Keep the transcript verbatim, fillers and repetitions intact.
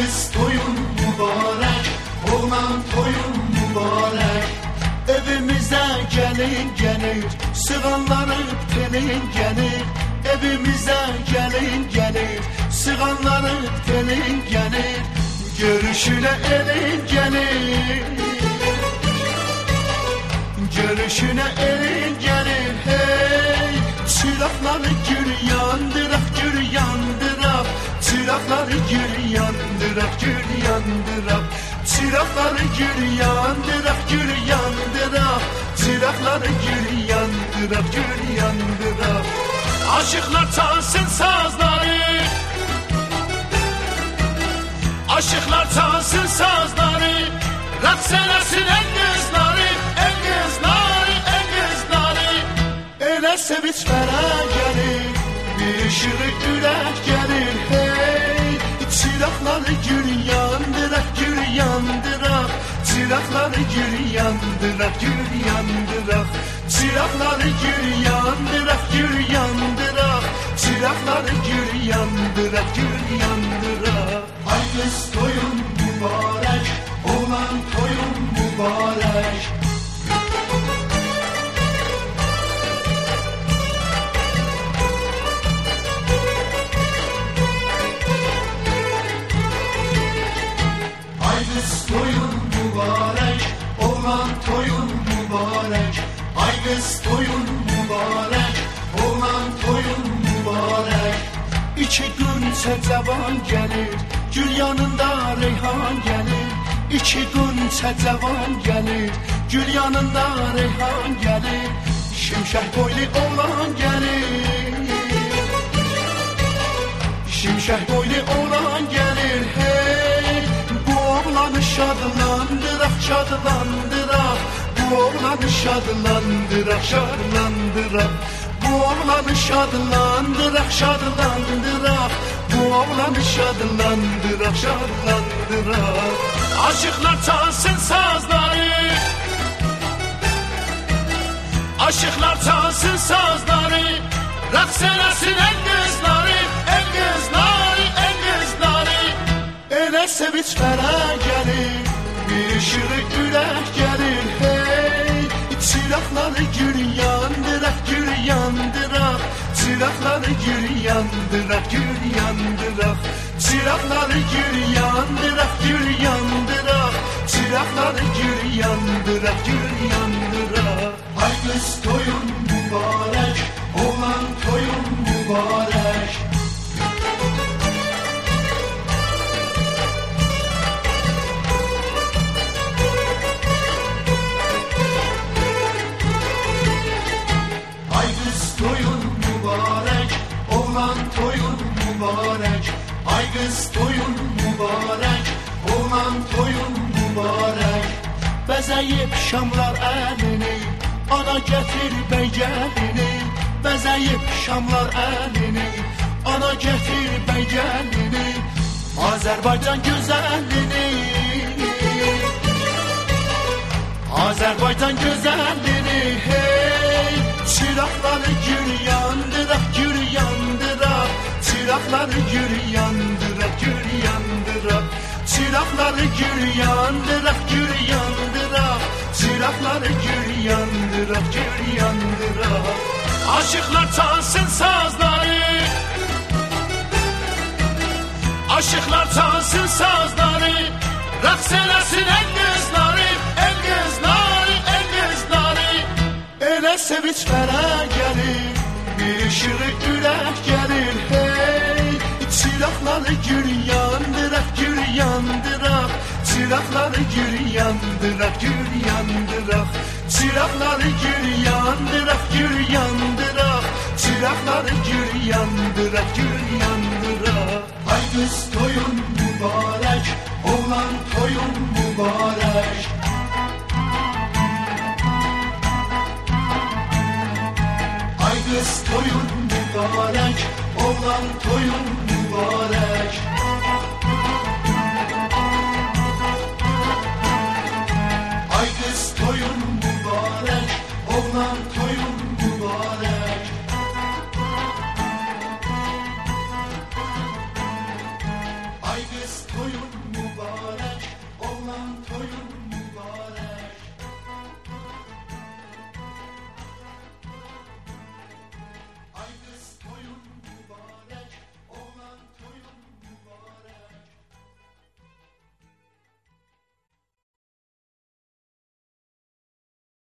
kız toyun mübarek, oğlan toyun mübarek. Evimize gelin gelir, sığanların telin gelir. Evimize gelin gelir, sığanların telin gelir. Görüşüne elin gelir, görüşüne elin gelir. Hey, çırakları gül yandırak, gül yandırak. Çırakları gül yandırak, gül yandırak. Çırakları gül yandırak, gül yandırak. Çırakları gül yandırak, gül yandırak. Aşıklar çalsın sazları, aşıklar çalsın sazları. Raks eləsin el kızları, el kızları, el kızları. Elə sevinç verə gəlir, bir ışığı ürək gəlir. Hey, çırakları gül yandırak, gül yandırak. Çırakları gül yandırak, gül yandırak. Çırakları gül yandırak, gül yandırak. Çırakları gül yandırak, gül yandırak. Ay kız toyun mübarek, oğlan toyun mübarek. Ay kız toyun mübarek, oğlan toyun mübarek. Ay kız toyun mübarek, oğlan toyun mübarek. İki gün çəcavan gəlir, gül yanında reyhan gəlir. İki gün çəcavan gəlir, gül yanında reyhan gəlir. Şimşək boylu oğlan gəlir, şimşək boylu oğlan gəlir. Hey, bu oğlanı şadlandıraq, şadlandıraq. Bu oğlanı şadlandıraq, şadlandıraq. Bu oğlanı şadlandıraq, şadlandıraq. Bu oğlanı şadlandıraq, şadlandıraq. Aşıklar çalsın sazları, aşıklar çalsın sazları. Raks eləsin el kızları, el kızları, el kızları. Elə sevinç verə gəlir, bir ışığı ürək gəlir. Hey, çırakları gül yandırak, gül yandırak. Çırakları gül yandırak, gül yandırak. Çırakları gül yandırak, gül yandırak. Çırakları gül yandırak, gül yandırak. Ay kız toyun mübarek, oğlan toyun mübarek. Ay kız toyun mübarek, oğlan toyun mübarek. Ay kız toyun mübarek, oğlan toyun mübarek. Bəzəyib şamlar əlini, ana gətir bəy gəlini. Bəzəyib şamlar əlini, ana gətir bəy gəlini. Azərbaycan gözəlini, Azərbaycan gözəlini. Hey, çırakları gül yandırak, gül yandırak. Çırakları gül yandırak, gül yandırak. Çırakları gül yandırak, gül yandırak. Çırakları gül yandırak, gül yandırak. Aşıklar çalsın sazları, aşıklar çalsın sazları. Raks eləsin el kızları, el kızları, el kızları. Elə sevinç verə gəlir, bir ışığı ürək gəlir. Hey, çırakları gül yandırak, gül yandırak. Çırakları gül yandırak, gül yandırak. Çırakları gül yandırak, gül yandırak. Çırakları gül yandırak, gül yandırak. Ay kız toyun mübarek, oğlan toyun mübarek. Ay kız toyun mübarek, oğlan toyun mübarek.